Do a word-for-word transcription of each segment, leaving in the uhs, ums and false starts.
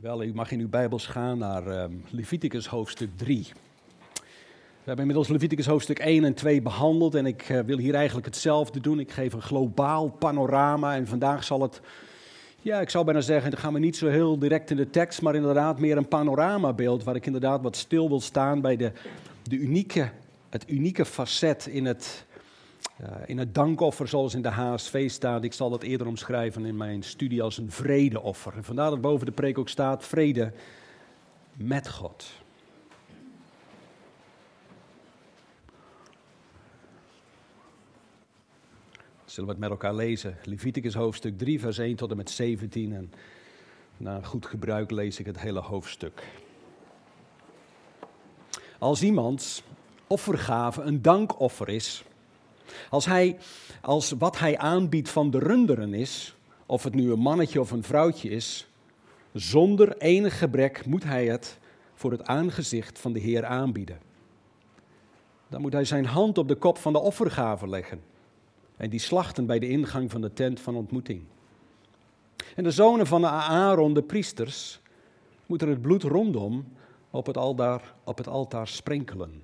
Wel, u mag in uw Bijbels gaan naar uh, Leviticus hoofdstuk drie. We hebben inmiddels Leviticus hoofdstuk één en twee behandeld en ik uh, wil hier eigenlijk hetzelfde doen. Ik geef een globaal panorama en vandaag zal het, ja, ik zou bijna zeggen, dan gaan we niet zo heel direct in de tekst, maar inderdaad meer een panoramabeeld waar ik inderdaad wat stil wil staan bij de, de unieke, het unieke facet in het, uh, in het dankoffer zoals in de H S V staat. Ik zal dat eerder omschrijven in mijn studie als een vredeoffer. En vandaar dat boven de preek ook staat vrede met God. Zullen we het met elkaar lezen? Leviticus hoofdstuk drie, vers één tot en met zeventien. En na goed gebruik lees ik het hele hoofdstuk. Als iemands offergave een dankoffer is, als, hij, als wat hij aanbiedt van de runderen is, of het nu een mannetje of een vrouwtje is, zonder enig gebrek moet hij het voor het aangezicht van de Heer aanbieden. Dan moet hij zijn hand op de kop van de offergave leggen en die slachten bij de ingang van de tent van ontmoeting. En de zonen van Aaron, de priesters, moeten het bloed rondom op het altaar, op het altaar sprenkelen.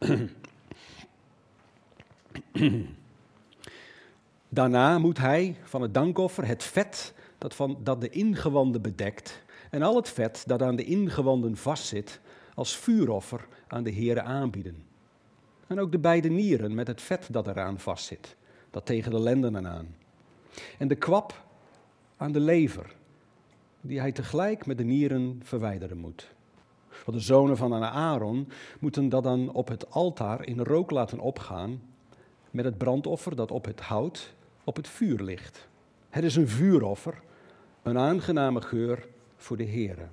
Daarna moet hij van het dankoffer het vet dat, van, dat de ingewanden bedekt en al het vet dat aan de ingewanden vastzit als vuuroffer aan de Heere aanbieden. En ook de beide nieren met het vet dat eraan vastzit, dat tegen de lendenen aan. En de kwap aan de lever, die hij tegelijk met de nieren verwijderen moet. Want de zonen van Aaron moeten dat dan op het altaar in rook laten opgaan met het brandoffer dat op het hout op het vuur ligt. Het is een vuuroffer, een aangename geur voor de Heere.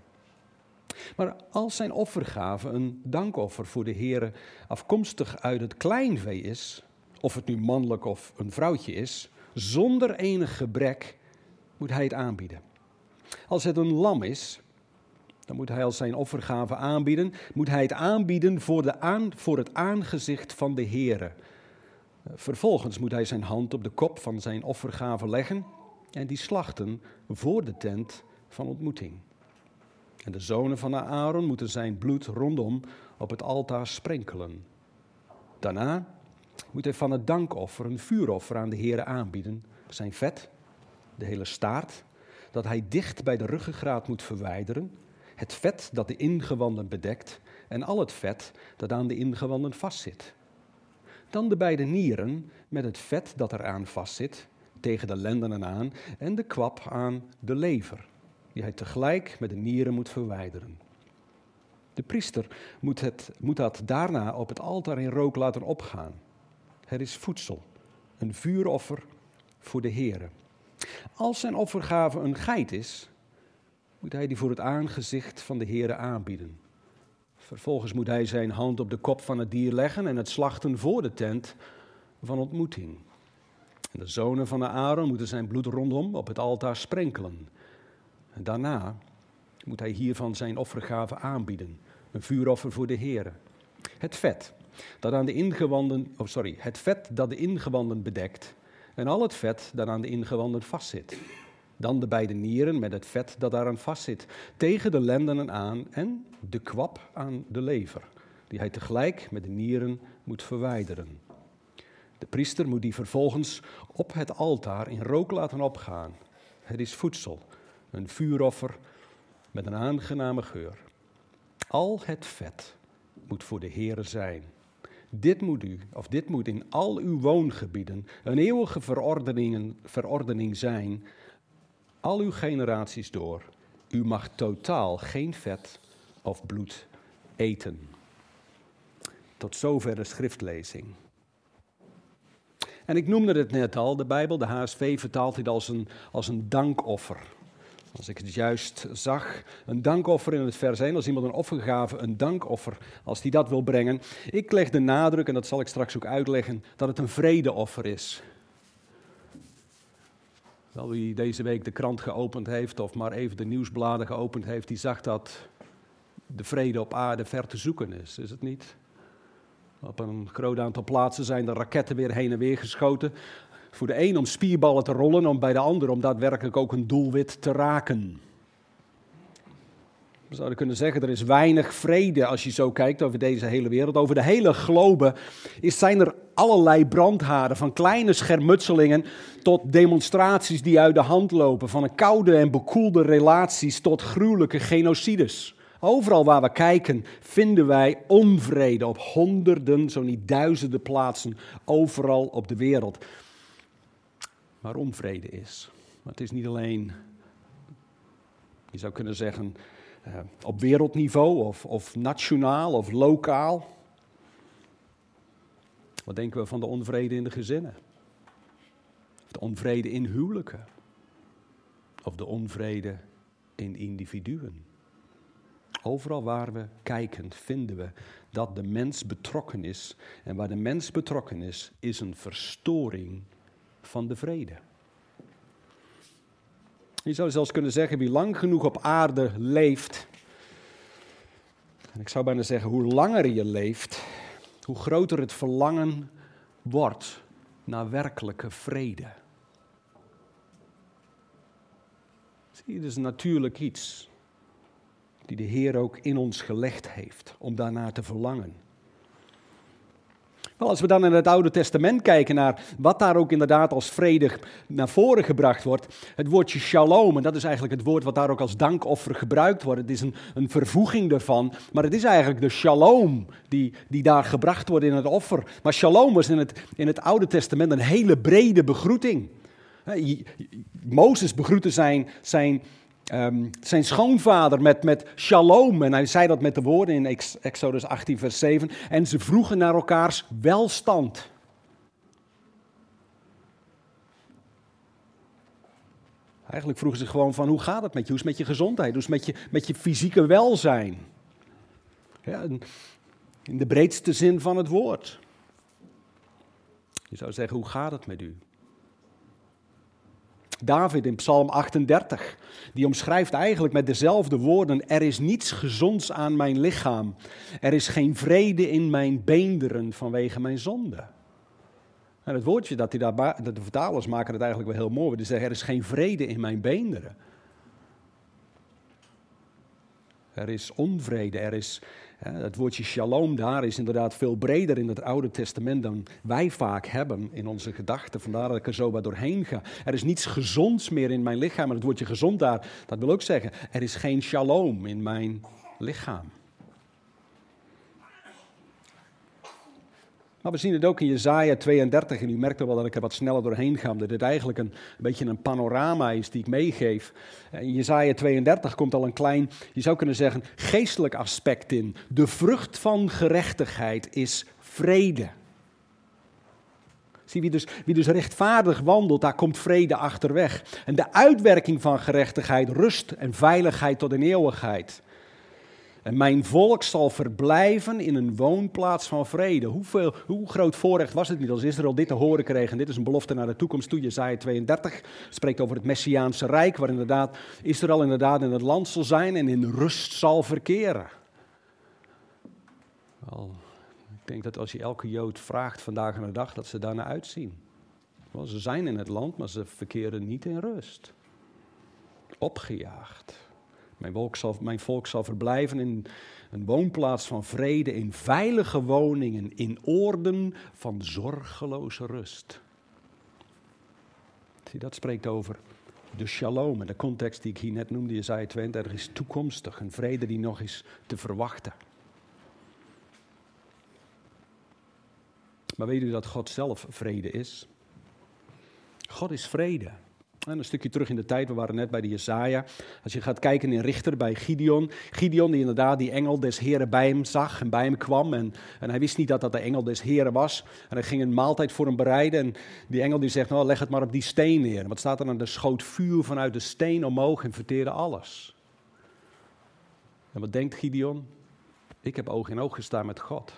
Maar als zijn offergave een dankoffer voor de Heere afkomstig uit het kleinvee is, of het nu mannelijk of een vrouwtje is, zonder enig gebrek moet hij het aanbieden. Als het een lam is, dan moet hij als zijn offergave aanbieden, moet hij het aanbieden voor, de aan, voor het aangezicht van de Heere. Vervolgens moet hij zijn hand op de kop van zijn offergave leggen en die slachten voor de tent van ontmoeting. En de zonen van Aaron moeten zijn bloed rondom op het altaar sprenkelen. Daarna moet hij van het dankoffer een vuuroffer aan de Heere aanbieden, zijn vet, de hele staart, dat hij dicht bij de ruggengraat moet verwijderen, het vet dat de ingewanden bedekt en al het vet dat aan de ingewanden vastzit. Dan de beide nieren met het vet dat eraan vastzit, tegen de lendenen aan, en de kwap aan de lever, die hij tegelijk met de nieren moet verwijderen. De priester moet, het, moet dat daarna op het altaar in rook laten opgaan. Het is voedsel, een vuuroffer voor de Heere. Als zijn offergave een geit is, moet hij die voor het aangezicht van de Heere aanbieden. Vervolgens moet hij zijn hand op de kop van het dier leggen en het slachten voor de tent van ontmoeting. En de zonen van Aaron moeten zijn bloed rondom op het altaar sprenkelen. En daarna moet hij hiervan zijn offergave aanbieden, een vuuroffer voor de Heere. Het vet dat aan de ingewanden, oh sorry, het vet dat de ingewanden bedekt en al het vet dat aan de ingewanden vastzit. Dan de beide nieren met het vet dat daaraan vastzit, tegen de lendenen aan en de kwap aan de lever, die hij tegelijk met de nieren moet verwijderen. De priester moet die vervolgens op het altaar in rook laten opgaan. Het is voedsel, een vuuroffer met een aangename geur. Al het vet moet voor de Heere zijn. Dit moet u, of dit moet in al uw woongebieden een eeuwige verordening, verordening zijn, al uw generaties door. U mag totaal geen vet of bloed eten. Tot zover de schriftlezing. En ik noemde het net al, de Bijbel, de H S V vertaalt dit als een, als een dankoffer. Als ik het juist zag, een dankoffer in het vers één, als iemand een offergave, een dankoffer, als die dat wil brengen. Ik leg de nadruk, en dat zal ik straks ook uitleggen, dat het een vredeoffer is. Wel, wie deze week de krant geopend heeft, of maar even de nieuwsbladen geopend heeft, die zag dat de vrede op aarde ver te zoeken is, is het niet? Op een groot aantal plaatsen zijn de raketten weer heen en weer geschoten. Voor de een om spierballen te rollen, om bij de ander om daadwerkelijk ook een doelwit te raken. We zouden kunnen zeggen, er is weinig vrede als je zo kijkt over deze hele wereld. Over de hele globe is, zijn er allerlei brandhaarden, van kleine schermutselingen tot demonstraties die uit de hand lopen. Van een koude en bekoelde relaties tot gruwelijke genocides. Overal waar we kijken vinden wij onvrede op honderden, zo niet duizenden plaatsen, overal op de wereld. Waar onvrede is. Maar het is niet alleen, je zou kunnen zeggen, uh, op wereldniveau of, of nationaal of lokaal. Wat denken we van de onvrede in de gezinnen? Of de onvrede in huwelijken? Of de onvrede in individuen? Overal waar we kijken vinden we dat de mens betrokken is. En waar de mens betrokken is, is een verstoring van de vrede. Je zou zelfs kunnen zeggen, wie lang genoeg op aarde leeft, en ik zou bijna zeggen, hoe langer je leeft, hoe groter het verlangen wordt naar werkelijke vrede. Zie je, dat is natuurlijk iets die de Heer ook in ons gelegd heeft, om daarnaar te verlangen. Wel, als we dan in het Oude Testament kijken naar wat daar ook inderdaad als vrede naar voren gebracht wordt, het woordje shalom, en dat is eigenlijk het woord wat daar ook als dankoffer gebruikt wordt. Het is een, een vervoeging daarvan, maar het is eigenlijk de shalom die, die daar gebracht wordt in het offer. Maar shalom was in het, in het Oude Testament een hele brede begroeting. Mozes begroette zijn, zijn, um, zijn schoonvader met, met shalom. En hij zei dat met de woorden in Exodus achttien vers zeven. En ze vroegen naar elkaars welstand. Eigenlijk vroegen ze gewoon van, hoe gaat het met je? Hoe is het met je gezondheid? Hoe is het met je, met je fysieke welzijn? Ja, in de breedste zin van het woord. Je zou zeggen, hoe gaat het met u? David in Psalm achtendertig, die omschrijft eigenlijk met dezelfde woorden: er is niets gezonds aan mijn lichaam. Er is geen vrede in mijn beenderen vanwege mijn zonde. En het woordje dat, hij daar, dat de vertalers maken het eigenlijk wel heel mooi. Die zeggen, er is geen vrede in mijn beenderen. Er is onvrede, er is... Het woordje shalom daar is inderdaad veel breder in het Oude Testament dan wij vaak hebben in onze gedachten. Vandaar dat ik er zo wat doorheen ga. Er is niets gezonds meer in mijn lichaam. En het woordje gezond daar, dat wil ook zeggen, er is geen shalom in mijn lichaam. Maar we zien het ook in Jesaja tweeëndertig, en u merkt wel dat ik er wat sneller doorheen ga, omdat dit eigenlijk een, een beetje een panorama is die ik meegeef. In Jesaja tweeëndertig komt al een klein, je zou kunnen zeggen, geestelijk aspect in. De vrucht van gerechtigheid is vrede. Zie, wie dus, wie dus rechtvaardig wandelt, daar komt vrede achterweg. En de uitwerking van gerechtigheid, rust en veiligheid tot in eeuwigheid. En mijn volk zal verblijven in een woonplaats van vrede. Hoeveel, hoe groot voorrecht was het niet als Israël dit te horen kreeg? En dit is een belofte naar de toekomst toe. Jesaja tweeëndertig spreekt over het Messiaanse Rijk, waar inderdaad Israël inderdaad in het land zal zijn en in rust zal verkeren. Wel, ik denk dat als je elke Jood vraagt vandaag aan de dag, dat ze daarnaar uitzien. Wel, ze zijn in het land, maar ze verkeren niet in rust. Opgejaagd. Mijn volk, zal, mijn volk zal verblijven in een woonplaats van vrede, in veilige woningen, in oorden van zorgeloze rust. Zie, dat spreekt over de shalom. En de context die ik hier net noemde, Jesaja tweeëndertig, is toekomstig. Een vrede die nog is te verwachten. Maar weet u dat God zelf vrede is? God is vrede. En een stukje terug in de tijd, we waren net bij de Jesaja. Als je gaat kijken in Richter bij Gideon. Gideon die inderdaad die engel des Heren bij hem zag en bij hem kwam. En, en hij wist niet dat dat de engel des Heren was. En hij ging een maaltijd voor hem bereiden. En die engel die zegt, nou leg het maar op die steen neer. En wat staat er dan? Er schoot vuur vanuit de steen omhoog en verteerde alles. En wat denkt Gideon? Ik heb oog in oog gestaan met God.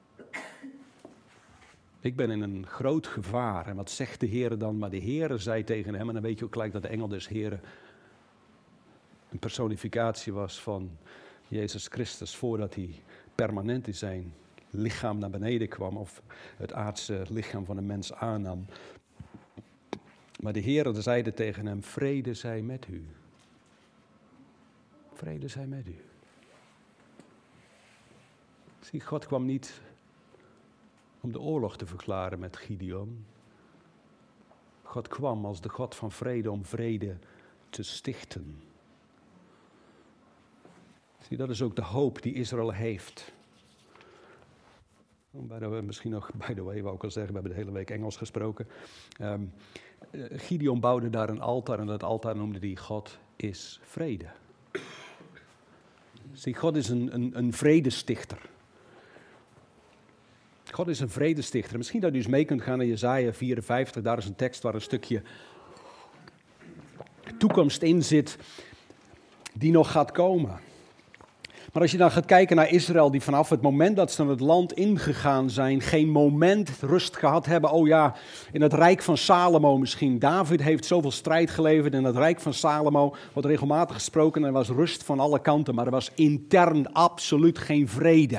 Ik ben in een groot gevaar. En wat zegt de Heer dan? Maar de Heer zei tegen hem, en dan weet je ook gelijk dat de engel des Heren een personificatie was van Jezus Christus, voordat hij permanent in zijn lichaam naar beneden kwam, of het aardse lichaam van een mens aannam. Maar de Heer zeide tegen hem, vrede zij met u. Vrede zij met u. Zie, God kwam niet om de oorlog te verklaren met Gideon. God kwam als de God van vrede om vrede te stichten. Zie, dat is ook de hoop die Israël heeft. By the way, misschien nog, by the way, wou ik al zeggen, we hebben de hele week Engels gesproken. Um, Gideon bouwde daar een altaar en dat altaar noemde hij God is vrede. Zie, God is een, een, een vredestichter. God is een vredestichter. Misschien dat u eens mee kunt gaan naar Jesaja vierenvijftig. Daar is een tekst waar een stukje toekomst in zit die nog gaat komen. Maar als je dan gaat kijken naar Israël, die vanaf het moment dat ze naar het land ingegaan zijn, geen moment rust gehad hebben. Oh ja, in het rijk van Salomo misschien. David heeft zoveel strijd geleverd. In het rijk van Salomo wordt regelmatig gesproken en er was rust van alle kanten. Maar er was intern absoluut geen vrede.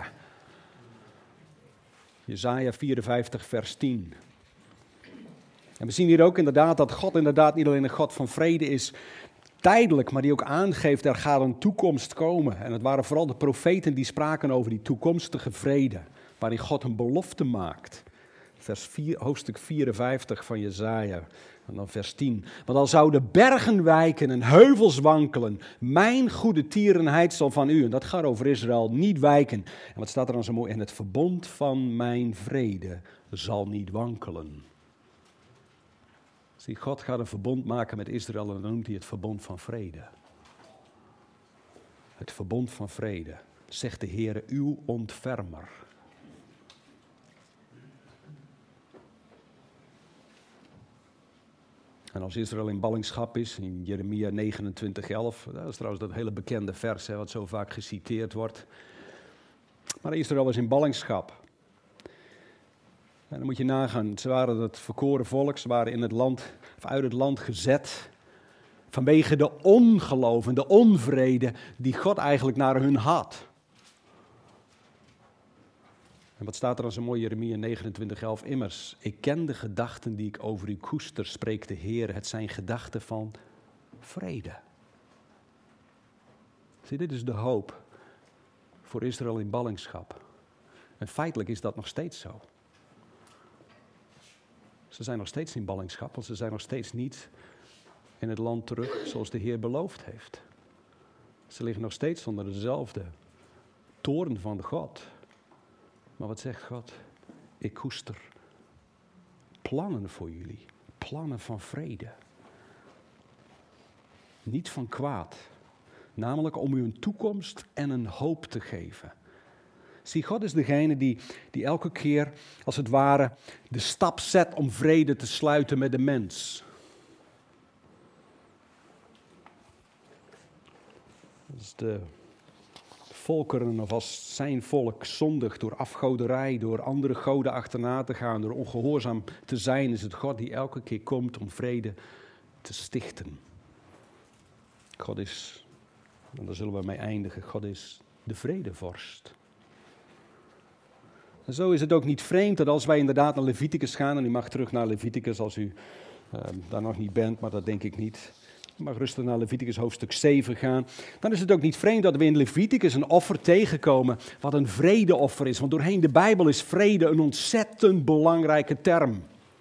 Jesaja vierenvijftig vers tien. En we zien hier ook inderdaad dat God inderdaad niet alleen een God van vrede is, tijdelijk, maar die ook aangeeft, er gaat een toekomst komen. En het waren vooral de profeten die spraken over die toekomstige vrede, waarin God een belofte maakt. Vers vier, hoofdstuk vierenvijftig van Jesaja, en dan vers tien. Want al zouden bergen wijken en heuvels wankelen, mijn goede tierenheid zal van u, en dat gaat over Israël, niet wijken. En wat staat er dan zo mooi? En het verbond van mijn vrede zal niet wankelen. Zie, God gaat een verbond maken met Israël en dan noemt hij het verbond van vrede. Het verbond van vrede, zegt de Heere, uw ontfermer. En als Israël in ballingschap is, in Jeremia negenentwintig elf, dat is trouwens dat hele bekende vers, hè, wat zo vaak geciteerd wordt. Maar Israël is in ballingschap. En dan moet je nagaan, ze waren het verkoren volk, ze waren in het land, of uit het land gezet vanwege de ongeloof en de onvrede die God eigenlijk naar hun had. En wat staat er dan zo mooi, Jeremia negenentwintig elf, immers, ik ken de gedachten die ik over u koester, spreekt de Heer, het zijn gedachten van vrede. Zie, dit is de hoop voor Israël in ballingschap. En feitelijk is dat nog steeds zo. Ze zijn nog steeds in ballingschap, want ze zijn nog steeds niet in het land terug zoals de Heer beloofd heeft. Ze liggen nog steeds onder dezelfde toorn van God. Maar wat zegt God? Ik koester plannen voor jullie, plannen van vrede. Niet van kwaad, namelijk om u een toekomst en een hoop te geven. Zie, God is degene die, die elke keer, als het ware, de stap zet om vrede te sluiten met de mens. Als de volkeren, of als zijn volk zondigt door afgoderij, door andere goden achterna te gaan, door ongehoorzaam te zijn, is het God die elke keer komt om vrede te stichten. God is, en daar zullen we mee eindigen, God is de vredevorst. En zo is het ook niet vreemd dat als wij inderdaad naar Leviticus gaan, en u mag terug naar Leviticus als u uh, daar nog niet bent, maar dat denk ik niet. U mag rustig naar Leviticus hoofdstuk zeven gaan. Dan is het ook niet vreemd dat we in Leviticus een offer tegenkomen wat een vredeoffer is. Want doorheen de Bijbel is vrede een ontzettend belangrijke term.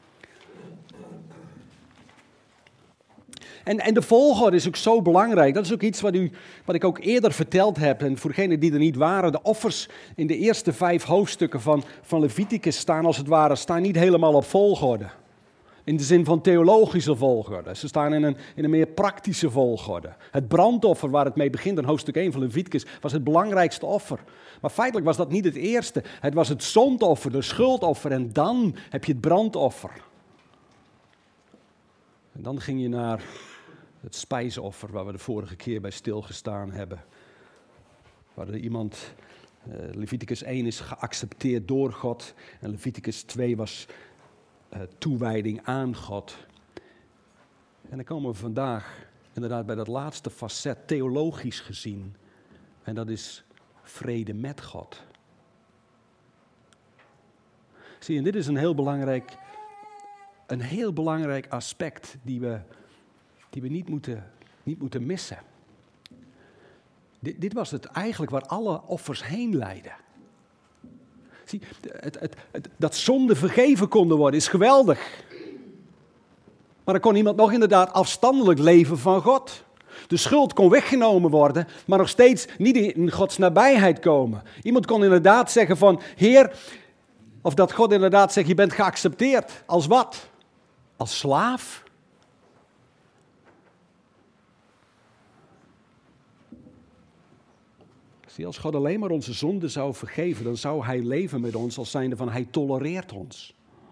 En, en de volgorde is ook zo belangrijk. Dat is ook iets wat, u, wat ik ook eerder verteld heb. En voor degenen die er niet waren, de offers in de eerste vijf hoofdstukken van, van Leviticus staan als het ware, staan niet helemaal op volgorde. In de zin van theologische volgorde. Ze staan in een, in een meer praktische volgorde. Het brandoffer waar het mee begint in hoofdstuk één van Leviticus was het belangrijkste offer. Maar feitelijk was dat niet het eerste. Het was het zondoffer, de schuldoffer en dan heb je het brandoffer. En dan ging je naar het spijsoffer waar we de vorige keer bij stilgestaan hebben. Waar er iemand, uh, Leviticus één is geaccepteerd door God en Leviticus twee was uh, toewijding aan God. En dan komen we vandaag inderdaad bij dat laatste facet, theologisch gezien. En dat is vrede met God. Zie je, dit is een heel belangrijk, een heel belangrijk aspect die we, die we niet moeten, niet moeten missen. Dit, dit was het eigenlijk waar alle offers heen leidden. Zie, het, het, het, dat zonden vergeven konden worden is geweldig. Maar dan kon iemand nog inderdaad afstandelijk leven van God. De schuld kon weggenomen worden, maar nog steeds niet in Gods nabijheid komen. Iemand kon inderdaad zeggen van, Heer, of dat God inderdaad zegt, je bent geaccepteerd. Als wat? Als slaaf? Zie, als God alleen maar onze zonde zou vergeven, dan zou Hij leven met ons als zijnde van, Hij tolereert ons.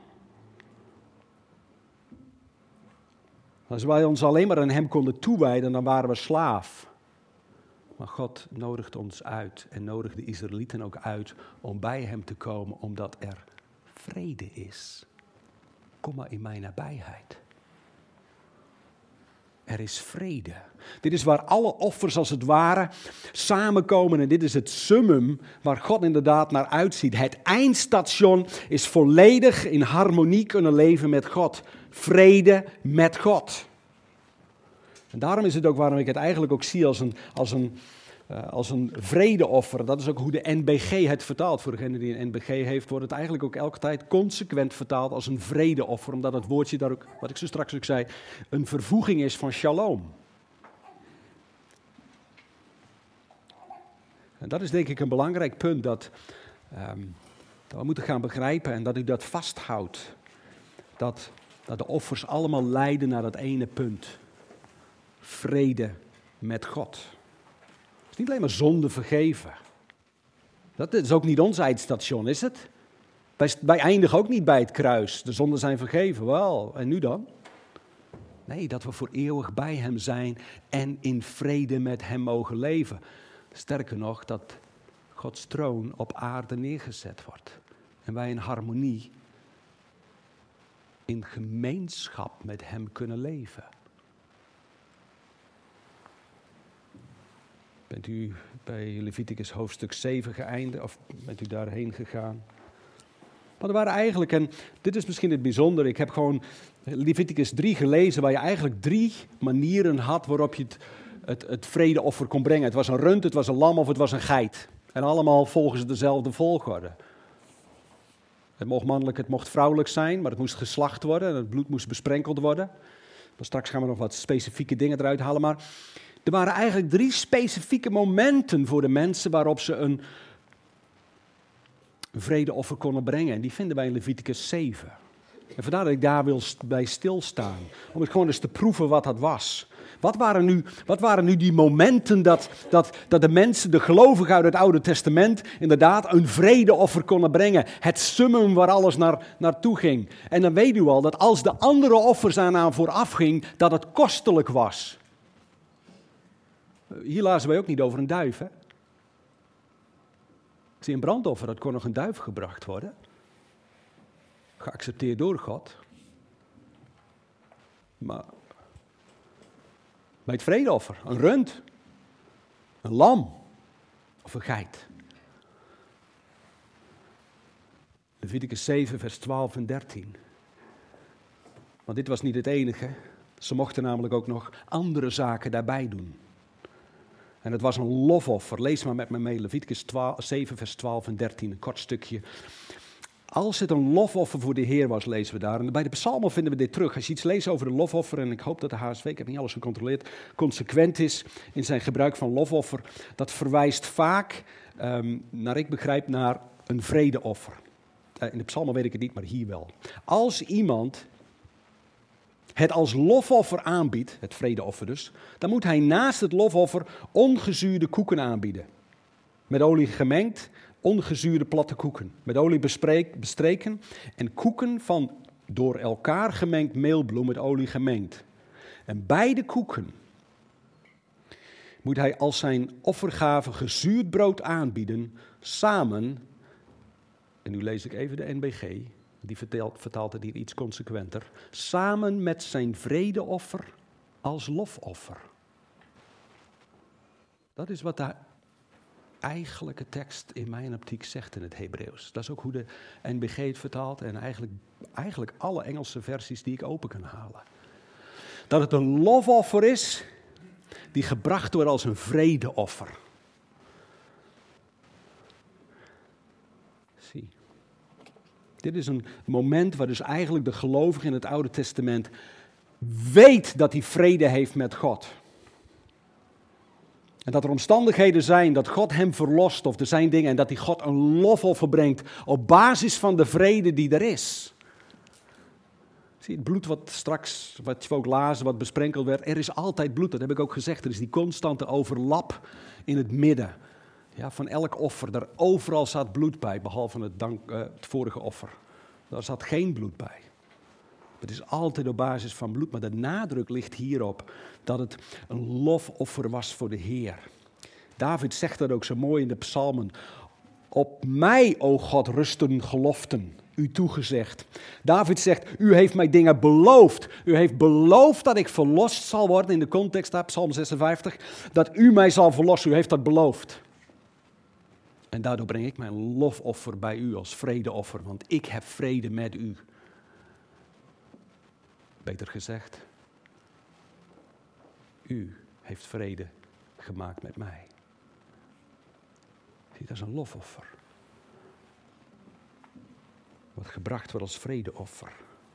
Als wij ons alleen maar aan Hem konden toewijden, dan waren we slaaf. Maar God nodigt ons uit en nodigt de Israëlieten ook uit om bij Hem te komen, omdat er vrede is. Kom maar in mijn nabijheid. Er is vrede. Dit is waar alle offers als het ware samenkomen en dit is het summum waar God inderdaad naar uitziet. Het eindstation is volledig in harmonie kunnen leven met God. Vrede met God. En daarom is het ook waarom ik het eigenlijk ook zie als een, als een, uh, als een vredeoffer. Dat is ook hoe de N B G het vertaalt. Voor degene die een N B G heeft, wordt het eigenlijk ook elke tijd consequent vertaald als een vredeoffer. Omdat het woordje daar ook, wat ik zo straks ook zei, een vervoeging is van shalom. En dat is denk ik een belangrijk punt dat, um, dat we moeten gaan begrijpen en dat u dat vasthoudt. Dat, dat de offers allemaal leiden naar dat ene punt. Vrede met God. Het is niet alleen maar zonde vergeven. Dat is ook niet ons eindstation, is het? Wij, wij eindigen ook niet bij het kruis. De zonden zijn vergeven. Wel, en nu dan? Nee, dat we voor eeuwig bij Hem zijn en in vrede met Hem mogen leven. Sterker nog, dat Gods troon op aarde neergezet wordt. En wij in harmonie, in gemeenschap met Hem kunnen leven. Bent u bij Leviticus hoofdstuk zeven geëindigd of bent u daarheen gegaan? Maar er waren eigenlijk, en dit is misschien het bijzondere, ik heb gewoon Leviticus drie gelezen waar je eigenlijk drie manieren had waarop je het, het, het vredeoffer kon brengen. Het was een rund, het was een lam of het was een geit. En allemaal volgens dezelfde volgorde. Het mocht mannelijk, het mocht vrouwelijk zijn, maar het moest geslacht worden en het bloed moest besprenkeld worden. Maar straks gaan we nog wat specifieke dingen eruit halen, maar er waren eigenlijk drie specifieke momenten voor de mensen waarop ze een vredeoffer konden brengen. En die vinden wij in Leviticus zeven. En vandaar dat ik daar wil bij stilstaan. Om het gewoon eens te proeven wat dat was. Wat waren nu, wat waren nu die momenten dat, dat, dat de mensen, de gelovigen uit het Oude Testament, inderdaad een vredeoffer konden brengen. Het summum waar alles naar, naartoe ging. En dan weet u al dat als de andere offers daaraan vooraf ging, dat het kostelijk was. Hier lazen wij ook niet over een duif, hè? Zie, een brandoffer, dat kon nog een duif gebracht worden. Geaccepteerd door God. Maar bij het vredeoffer, een rund, een lam of een geit. Leviticus zeven, vers twaalf en dertien. Want dit was niet het enige. Ze mochten namelijk ook nog andere zaken daarbij doen. En het was een lofoffer. Lees maar met me mee, Leviticus zeven, vers twaalf en dertien, een kort stukje. Als het een lofoffer voor de Heer was, lezen we daar. En bij de psalmen vinden we dit terug. Als je iets leest over de lofoffer, en ik hoop dat de H S V, ik heb niet alles gecontroleerd, consequent is in zijn gebruik van lofoffer, dat verwijst vaak, um, naar ik begrijp, naar een vredeoffer. Uh, in de psalmen weet ik het niet, maar hier wel. Als iemand het als lofoffer aanbiedt, het vredeoffer dus, dan moet hij naast het lofoffer ongezuurde koeken aanbieden. Met olie gemengd, ongezuurde platte koeken. Met olie bespreek, bestreken en koeken van door elkaar gemengd meelbloem met olie gemengd. En beide koeken moet hij als zijn offergave gezuurd brood aanbieden, samen, en nu lees ik even de N B G, die vertaalt, vertaalt het hier iets consequenter, samen met zijn vredeoffer als lofoffer. Dat is wat de eigenlijke tekst in mijn optiek zegt in het Hebreeuws. Dat is ook hoe de N B G het vertaalt en eigenlijk, eigenlijk alle Engelse versies die ik open kan halen. Dat het een lofoffer is die gebracht wordt als een vredeoffer. Zie. Dit is een moment waar dus eigenlijk de gelovige in het Oude Testament weet dat hij vrede heeft met God. En dat er omstandigheden zijn dat God hem verlost of er zijn dingen en dat hij God een lofoffer brengt op basis van de vrede die er is. Zie, het bloed wat straks, wat we ook lazen, wat besprenkeld werd, er is altijd bloed, dat heb ik ook gezegd. Er is die constante overlap in het midden. Ja, van elk offer, daar overal zat bloed bij, behalve het, dank, uh, het vorige offer. Daar zat geen bloed bij. Het is altijd op basis van bloed, maar de nadruk ligt hierop dat het een lofoffer was voor de Heer. David zegt dat ook zo mooi in de psalmen. Op mij, o God, rusten geloften, u toegezegd. David zegt, u heeft mij dingen beloofd. U heeft beloofd dat ik verlost zal worden, in de context daar, psalm zesenvijftig, dat u mij zal verlossen. U heeft dat beloofd. En daardoor breng ik mijn lofoffer bij u als vredeoffer, want ik heb vrede met u. Beter gezegd, u heeft vrede gemaakt met mij. Zie, dat is een lofoffer. Wat gebracht wordt als vredeoffer.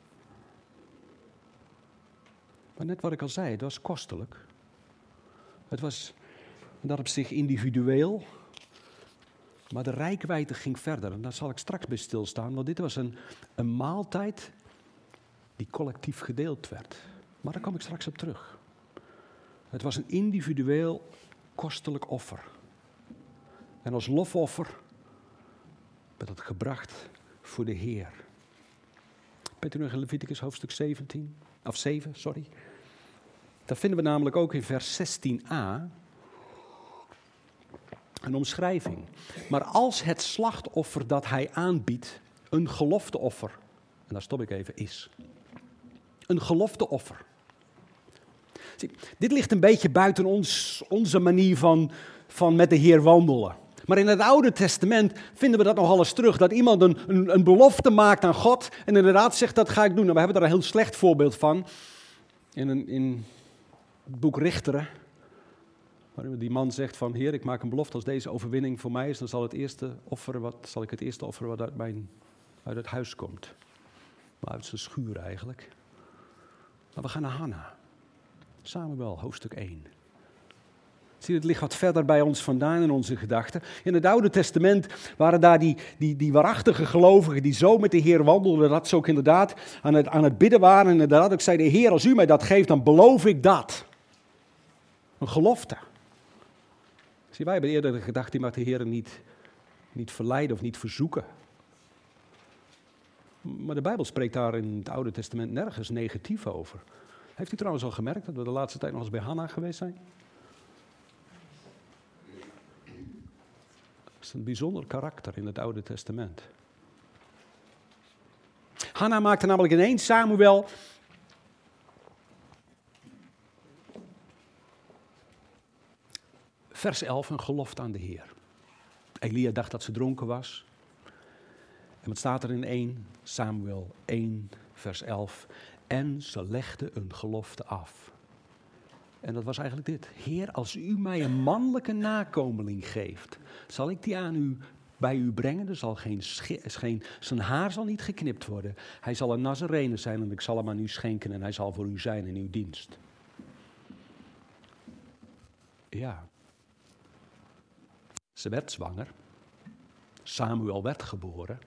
Maar net wat ik al zei, het was kostelijk. Het was dat op zich individueel. Maar de reikwijdte ging verder. En daar zal ik straks bij stilstaan. Want dit was een, een maaltijd die collectief gedeeld werd. Maar daar kom ik straks op terug. Het was een individueel kostelijk offer. En als lofoffer werd het gebracht voor de Heer. Weet u nog in Leviticus hoofdstuk zeventien? Of zeven, sorry. Daar vinden we namelijk ook in vers zestien a een omschrijving. Maar als het slachtoffer dat hij aanbiedt een gelofteoffer, en daar stop ik even, is. Een gelofteoffer. Zie, dit ligt een beetje buiten ons, onze manier van, van met de Heer wandelen. Maar in het Oude Testament vinden we dat nogal eens terug. Dat iemand een, een, een belofte maakt aan God en inderdaad zegt dat ga ik doen. Nou, we hebben daar een heel slecht voorbeeld van. In, een, in het boek Richteren. Waarin die man zegt van Heer, ik maak een belofte als deze overwinning voor mij is. Dan zal, het eerste offeren wat, zal ik het eerste offeren wat uit, mijn, uit het huis komt. Maar uit zijn schuur eigenlijk. Maar we gaan naar Hanna. Samuel, hoofdstuk één. Zie je, het ligt wat verder bij ons vandaan in onze gedachten. In het Oude Testament waren daar die, die, die waarachtige gelovigen die zo met de Heer wandelden, dat ze ook inderdaad aan het, aan het bidden waren. En inderdaad ook zeiden, Heer, als u mij dat geeft, dan beloof ik dat. Een gelofte. Zie, wij hebben eerder gedacht, die mag de Heer niet, niet verleiden of niet verzoeken. Maar de Bijbel spreekt daar in het Oude Testament nergens negatief over. Heeft u trouwens al gemerkt dat we de laatste tijd nog eens bij Hanna geweest zijn? Dat is een bijzonder karakter in het Oude Testament. Hanna maakte namelijk in één Samuel vers elf een gelofte aan de Heer. Elia dacht dat ze dronken was. En wat staat er in één Samuel één vers elf? En ze legde een gelofte af. En dat was eigenlijk dit. Heer, als u mij een mannelijke nakomeling geeft, zal ik die aan u, bij u brengen. Er zal geen, geen, zijn haar zal niet geknipt worden. Hij zal een Nazarene zijn en ik zal hem aan u schenken en hij zal voor u zijn in uw dienst. Ja. Ze werd zwanger. Samuel werd geboren.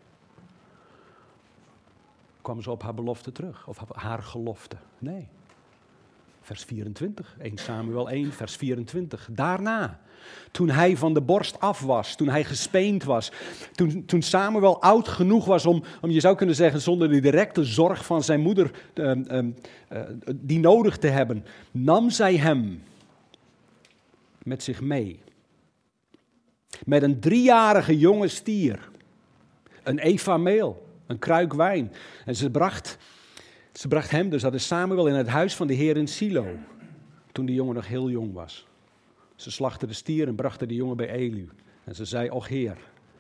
Kwam ze op haar belofte terug? Of haar gelofte? Nee. Vers vierentwintig, één Samuel één, vers vierentwintig. Daarna, toen hij van de borst af was, toen hij gespeend was, toen, toen Samuel oud genoeg was om, om, je zou kunnen zeggen, zonder de directe zorg van zijn moeder uh, uh, uh, die nodig te hebben, nam zij hem met zich mee. Met een driejarige jonge stier, een efa meel, een kruik wijn. En ze bracht... Ze bracht hem, dus dat is Samuel, in het huis van de Heer in Silo. Toen die jongen nog heel jong was. Ze slachtte de stier en brachten de jongen bij Eli. En ze zei, och Heer,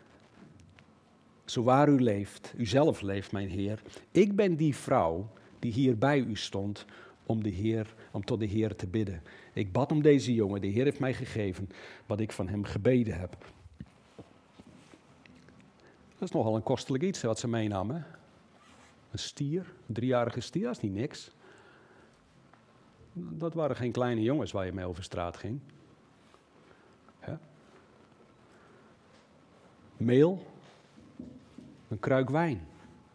zo waar u leeft, u zelf leeft, mijn Heer. Ik ben die vrouw die hier bij u stond om, de Heer, om tot de Heer te bidden. Ik bad om deze jongen, de Heer heeft mij gegeven wat ik van hem gebeden heb. Dat is nogal een kostelijk iets wat ze meenamen. Een stier, een driejarige stier, dat is niet niks. Dat waren geen kleine jongens waar je mee over straat ging. Ja. Meel, een kruik wijn.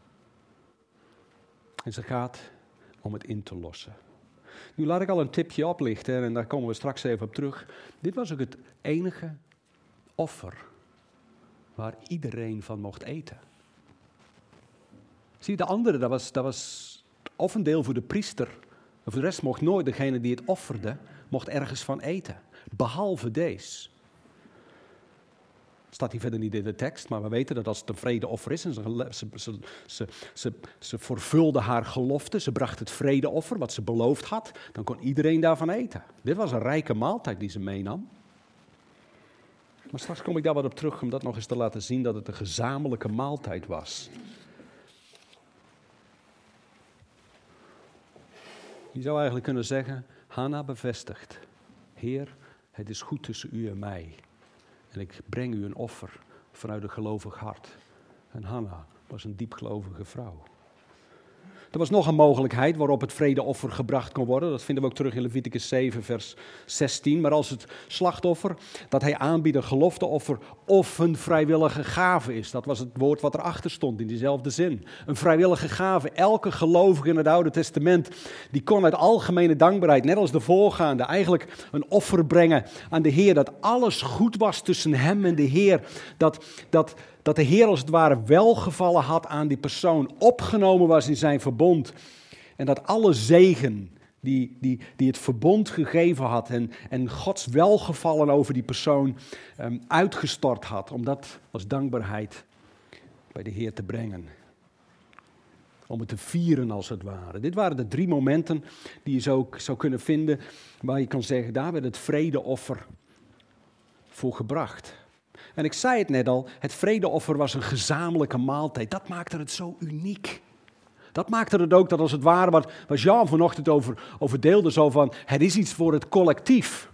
En ze gaat om het in te lossen. Nu laat ik al een tipje oplichten en daar komen we straks even op terug. Dit was ook het enige offer waar iedereen van mocht eten. Zie je, de andere, dat was, dat was of een deel voor de priester. En voor de rest mocht nooit degene die het offerde, mocht ergens van eten. Behalve deze. Staat hier verder niet in de tekst, maar we weten dat als het een vredeoffer is, en ze, ze, ze, ze, ze, ze vervulde haar gelofte, ze bracht het vredeoffer, wat ze beloofd had, dan kon iedereen daarvan eten. Dit was een rijke maaltijd die ze meenam. Maar straks kom ik daar wat op terug om dat nog eens te laten zien, dat het een gezamenlijke maaltijd was. Je zou eigenlijk kunnen zeggen, Hanna bevestigt, Heer, het is goed tussen u en mij. En ik breng u een offer vanuit een gelovig hart. En Hanna was een diepgelovige vrouw. Er was nog een mogelijkheid waarop het vredeoffer gebracht kon worden. Dat vinden we ook terug in Leviticus zeven, vers zestien. Maar als het slachtoffer dat hij aanbiedt, een gelofteoffer of een vrijwillige gave is. Dat was het woord wat erachter stond in diezelfde zin. Een vrijwillige gave. Elke gelovige in het Oude Testament, die kon uit algemene dankbaarheid, net als de voorgaande, eigenlijk een offer brengen aan de Heer. Dat alles goed was tussen hem en de Heer. Dat... dat Dat de Heer als het ware welgevallen had aan die persoon, opgenomen was in zijn verbond. En dat alle zegen die, die, die het verbond gegeven had en, en Gods welgevallen over die persoon um, uitgestort had. Om dat als dankbaarheid bij de Heer te brengen. Om het te vieren als het ware. Dit waren de drie momenten die je zo zou kunnen vinden waar je kan zeggen, daar werd het vredeoffer voor gebracht. En ik zei het net al, het vredeoffer was een gezamenlijke maaltijd. Dat maakte het zo uniek. Dat maakte het ook dat als het ware, wat, wat Jean vanochtend over, over deelde, zo van, het is iets voor het collectief.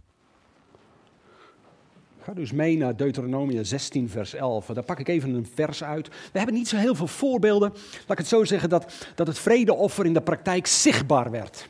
Ga dus mee naar Deuteronomium zestien, vers elf. Daar pak ik even een vers uit. We hebben niet zo heel veel voorbeelden, laat ik het zo zeggen, dat, dat het vredeoffer in de praktijk zichtbaar werd.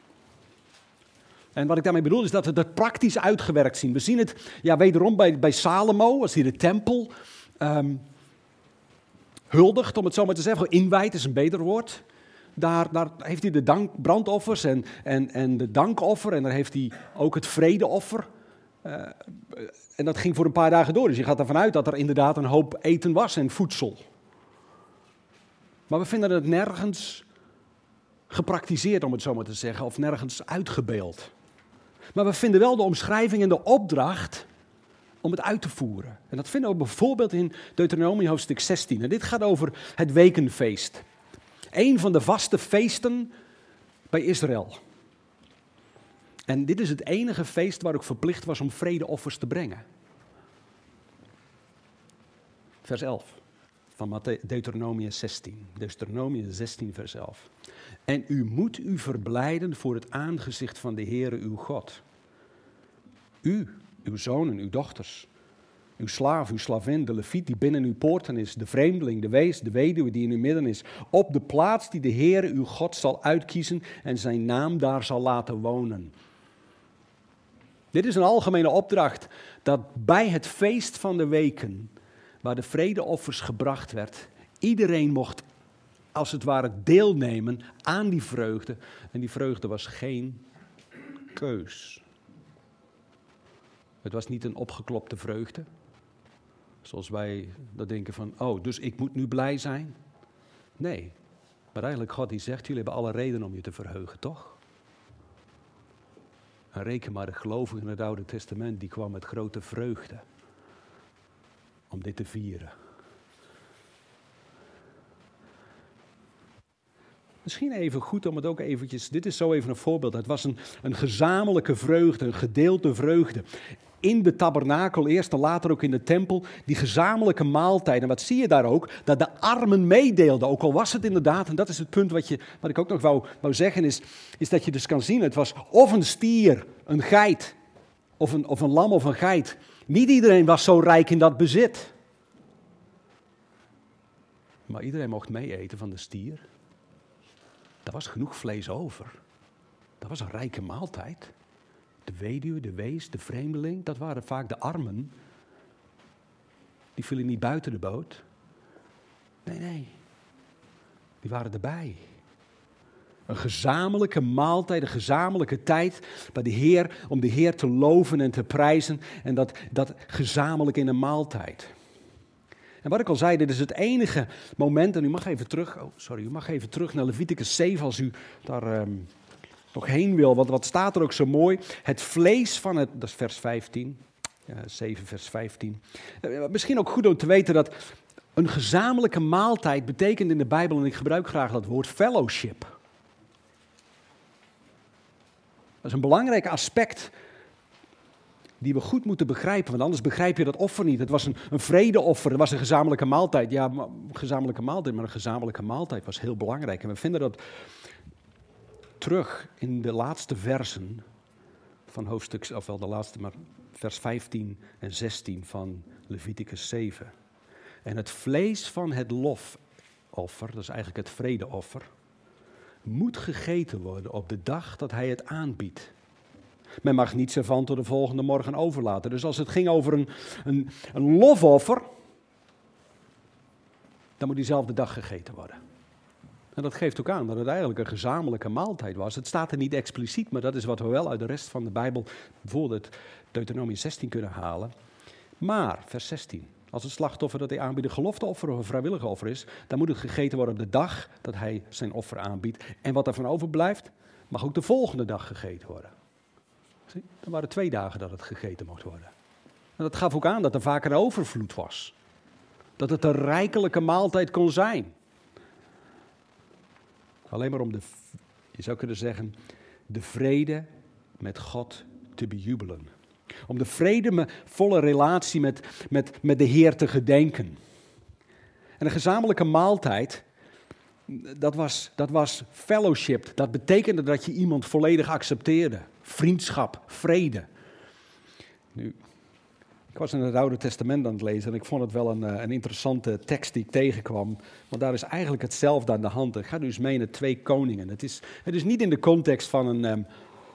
En wat ik daarmee bedoel is dat we het praktisch uitgewerkt zien. We zien het ja, wederom bij, bij Salomo, als hij de tempel um, huldigt, om het zo maar te zeggen. Inwijdt is een beter woord. Daar, daar heeft hij de dank, brandoffers en, en, en de dankoffer en daar heeft hij ook het vredeoffer. Uh, en dat ging voor een paar dagen door. Dus je gaat ervan uit dat er inderdaad een hoop eten was en voedsel. Maar we vinden het nergens gepraktiseerd, om het zo maar te zeggen, of nergens uitgebeeld. Maar we vinden wel de omschrijving en de opdracht om het uit te voeren. En dat vinden we bijvoorbeeld in Deuteronomium hoofdstuk zestien. En dit gaat over het wekenfeest. Een van de vaste feesten bij Israël. En dit is het enige feest waar ik verplicht was om vredeoffers te brengen. Vers elf van Deuteronomium zestien. Deuteronomium zestien, vers elf. En u moet u verblijden voor het aangezicht van de Heere uw God. U, uw zonen, uw dochters, uw slaaf, uw slavin, de leviet die binnen uw poorten is, de vreemdeling, de wees, de weduwe die in uw midden is, op de plaats die de Heere uw God zal uitkiezen en zijn naam daar zal laten wonen. Dit is een algemene opdracht dat bij het feest van de weken, waar de vredeoffers gebracht werd, iedereen mocht als het ware deelnemen aan die vreugde. En die vreugde was geen keus. Het was niet een opgeklopte vreugde. Zoals wij dat denken van, oh, dus ik moet nu blij zijn. Nee, maar eigenlijk God die zegt, jullie hebben alle reden om je te verheugen, toch? En reken maar, de gelovigen in het Oude Testament, die kwam met grote vreugde om dit te vieren. Misschien even goed om het ook eventjes, dit is zo even een voorbeeld. Het was een, een gezamenlijke vreugde, een gedeelde vreugde. In de tabernakel eerst en later ook in de tempel, die gezamenlijke maaltijd. En wat zie je daar ook? Dat de armen meedeelden, ook al was het inderdaad, en dat is het punt wat, je, wat ik ook nog wou, wou zeggen, is, is dat je dus kan zien, het was of een stier, een geit, of een, of een lam of een geit. Niet iedereen was zo rijk in dat bezit. Maar iedereen mocht mee eten van de stier. Er was genoeg vlees over. Dat was een rijke maaltijd. De weduwe, de wees, de vreemdeling, dat waren vaak de armen. Die vielen niet buiten de boot. Nee, nee. Die waren erbij. Een gezamenlijke maaltijd, een gezamenlijke tijd bij de Heer, om de Heer te loven en te prijzen. En dat, dat gezamenlijk in een maaltijd. En wat ik al zei, dit is het enige moment, en u mag even terug, oh sorry, u mag even terug naar Leviticus zeven als u daar um, nog heen wil. Want wat staat er ook zo mooi? Het vlees van het, dat is vers vijftien, ja, zeven vers vijftien. Uh, misschien ook goed om te weten dat een gezamenlijke maaltijd betekent in de Bijbel, en ik gebruik graag dat woord, fellowship. Dat is een belangrijk aspect die we goed moeten begrijpen, want anders begrijp je dat offer niet. Het was een, een vredeoffer, het was een gezamenlijke maaltijd. Ja, een gezamenlijke maaltijd, maar een gezamenlijke maaltijd was heel belangrijk. En we vinden dat terug in de laatste versen van hoofdstuk, ofwel de laatste, maar vers vijftien en zestien van Leviticus zeven. En het vlees van het lofoffer, dat is eigenlijk het vredeoffer, moet gegeten worden op de dag dat hij het aanbiedt. Men mag niets ervan tot de volgende morgen overlaten. Dus als het ging over een, een, een lofoffer, dan moet diezelfde dag gegeten worden. En dat geeft ook aan dat het eigenlijk een gezamenlijke maaltijd was. Het staat er niet expliciet, maar dat is wat we wel uit de rest van de Bijbel, bijvoorbeeld Deuteronomium zestien, kunnen halen. Maar, vers zestien, als het slachtoffer dat hij aanbiedt een gelofteoffer of een vrijwillige offer is, dan moet het gegeten worden op de dag dat hij zijn offer aanbiedt. En wat er van overblijft, mag ook de volgende dag gegeten worden. Zie, er waren twee dagen dat het gegeten mocht worden. En dat gaf ook aan dat er vaak een overvloed was. Dat het een rijkelijke maaltijd kon zijn. Alleen maar om de, je zou kunnen zeggen, de vrede met God te bejubelen. Om de vredevolle relatie met, met, met de Heer te gedenken. En een gezamenlijke maaltijd, dat was, dat was fellowship. Dat betekende dat je iemand volledig accepteerde. Vriendschap, vrede. Nu, ik was in het Oude Testament aan het lezen en ik vond het wel een, een interessante tekst die ik tegenkwam. Want daar is eigenlijk hetzelfde aan de hand. Ik ga nu eens mee naar twee koningen. Het is, het is niet in de context van een, um,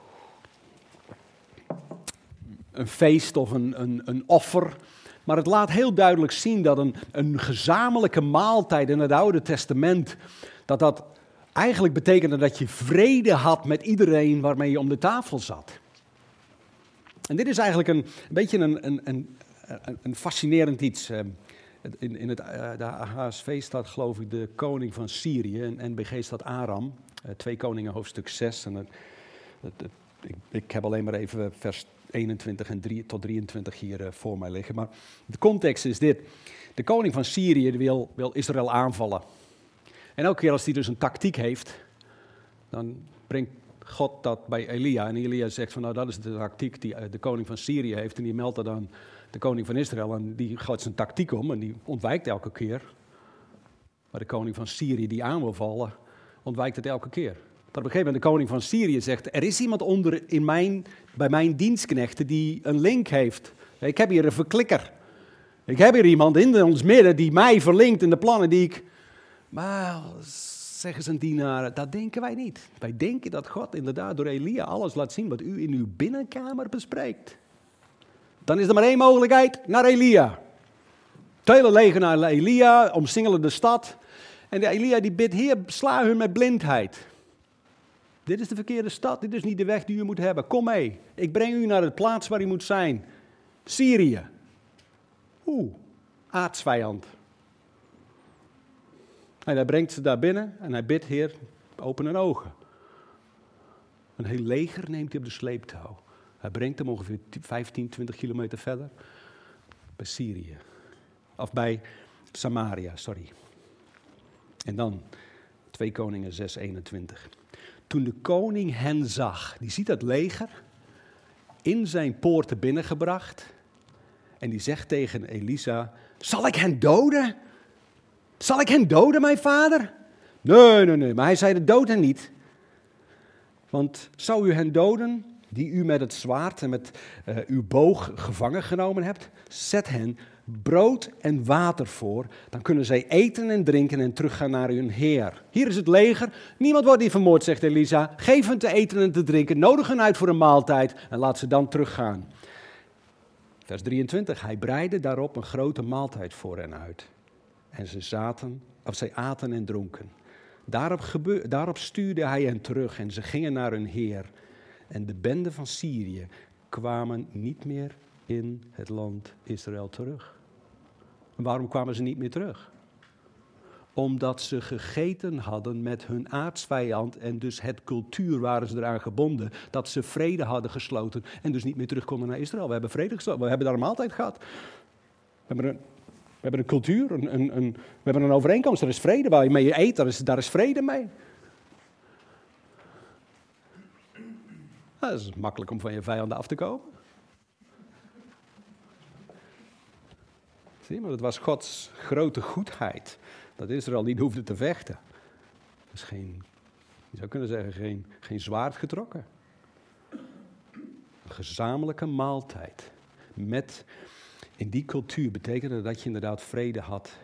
een feest of een, een, een offer. Maar het laat heel duidelijk zien dat een, een gezamenlijke maaltijd in het Oude Testament, dat dat eigenlijk betekende dat je vrede had met iedereen waarmee je om de tafel zat. En dit is eigenlijk een, een beetje een, een, een, een fascinerend iets. In, in het, de H S V staat geloof ik de koning van Syrië en N B G staat Aram. Twee Koningen hoofdstuk zes. En het, het, het, ik, ik heb alleen maar even vers eenentwintig en drie, tot drieëntwintig hier uh, voor mij liggen. Maar de context is dit. De koning van Syrië wil, wil Israël aanvallen. En elke keer als hij dus een tactiek heeft, dan brengt God dat bij Elia. En Elia zegt van nou dat is de tactiek die de koning van Syrië heeft. En die meldt dat aan de koning van Israël. En die gooit zijn tactiek om en die ontwijkt elke keer. Maar de koning van Syrië die aan wil vallen, ontwijkt het elke keer. Dat op een gegeven moment de koning van Syrië zegt, er is iemand onder in mijn, bij mijn dienstknechten die een link heeft. Ik heb hier een verklikker. Ik heb hier iemand in ons midden die mij verlinkt in de plannen die ik... Maar zeggen zijn dienaren, dat denken wij niet. Wij denken dat God inderdaad door Elia alles laat zien wat u in uw binnenkamer bespreekt. Dan is er maar één mogelijkheid, naar Elia. Het hele leger naar Elia, omsingelen de stad. En de Elia die bidt, Heer, sla hun met blindheid. Dit is de verkeerde stad, dit is niet de weg die u moet hebben. Kom mee, ik breng u naar de plaats waar u moet zijn. Syrië. Oeh, aardsvijand. En hij brengt ze daar binnen en hij bidt, Heer, open hun ogen. Een heel leger neemt hij op de sleeptouw. Hij brengt hem ongeveer vijftien, twintig kilometer verder bij Syrië. Of bij Samaria, sorry. En dan twee Koningen zes, eenentwintig. Toen de koning hen zag, die ziet dat leger, in zijn poorten binnengebracht. En die zegt tegen Elisa, zal ik hen doden? Zal ik hen doden, mijn vader? Nee, nee, nee, maar hij zei, dood hen niet. Want zou u hen doden, die u met het zwaard en met uh, uw boog gevangen genomen hebt, zet hen brood en water voor. Dan kunnen zij eten en drinken en teruggaan naar hun Heer. Hier is het leger. Niemand wordt hier vermoord, zegt Elisa. Geef hen te eten en te drinken. Nodig hen uit voor een maaltijd en laat ze dan teruggaan. Vers drieëntwintig. Hij breidde daarop een grote maaltijd voor hen uit. En ze zaten, of zij aten en dronken. Daarop, gebe- daarop stuurde hij hen terug en ze gingen naar hun Heer. En de bende van Syrië kwamen niet meer in het land Israël terug. En waarom kwamen ze niet meer terug? Omdat ze gegeten hadden met hun aardsvijand en dus het cultuur waren ze eraan gebonden, dat ze vrede hadden gesloten en dus niet meer terug konden naar Israël. We hebben vrede gesloten, we hebben daar een maaltijd gehad. We hebben een, we hebben een cultuur, een, een, een, we hebben een overeenkomst, er is vrede waar je mee eet, daar is, daar is vrede mee. Nou, dat is makkelijk om van je vijanden af te komen. Zie je, maar het was Gods grote goedheid dat Israël niet hoefde te vechten. Het is geen, je zou kunnen zeggen, geen, geen zwaard getrokken. Een gezamenlijke maaltijd. Met, in die cultuur betekende dat je inderdaad vrede had